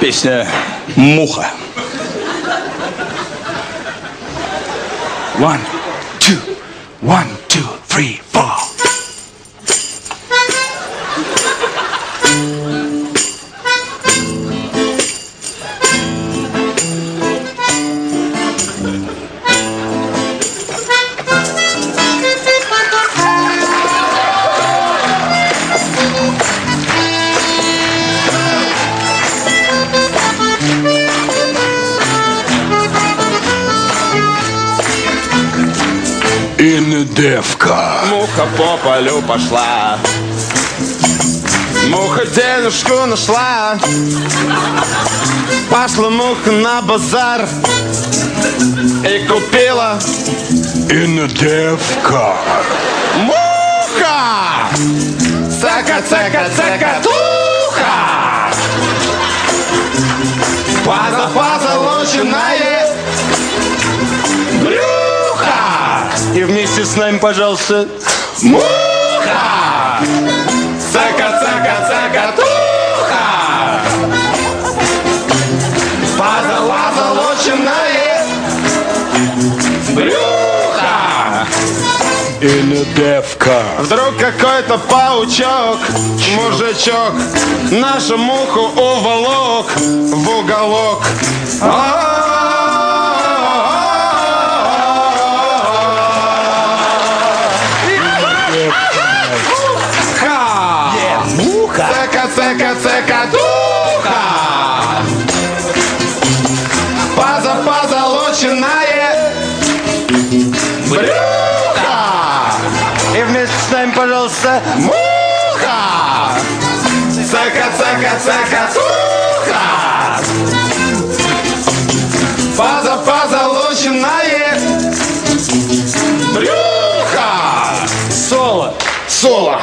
Песня «Муха». 1, 2, 1, 2, 3, 4. Девка. Муха по полю пошла, муха денежку нашла. Пошла муха на базар и купила девка. Муха! Цака, цака, цакатуха! Позолоченная и вместе с нами, пожалуйста, муха! Цака, цака, цакатуха! Позолоченное брюхо! Девка. Вдруг какой-то паучок, мужичок, нашу муху уволок в уголок. Цака, цака, цакатуха! Позолоченное брюхо! И вместе с нами, пожалуйста, муха! Цака, цака, цакатуха! Позолоченное брюхо! Соло! Соло!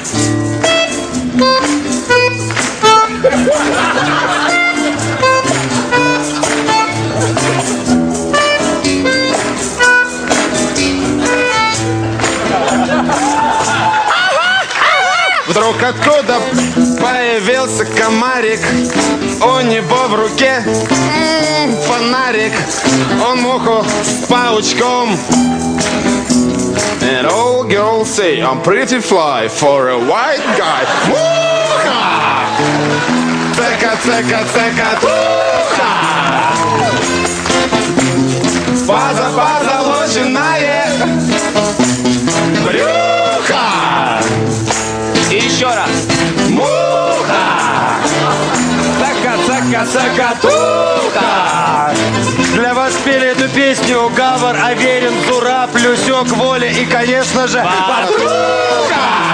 Вдруг откуда появился комарик, у него в руке фонарик, он муху с паучком. And all girls say I'm pretty fly for a white guy. Муха! Цака, цака, цакатуха! Позолоченное брюхо! И еще раз. Муха! Цака, цака, цакатуха! Для вас пели эту песню Гавр, Аверин, Зураб, Люсек, Воля и, конечно же, Подруга!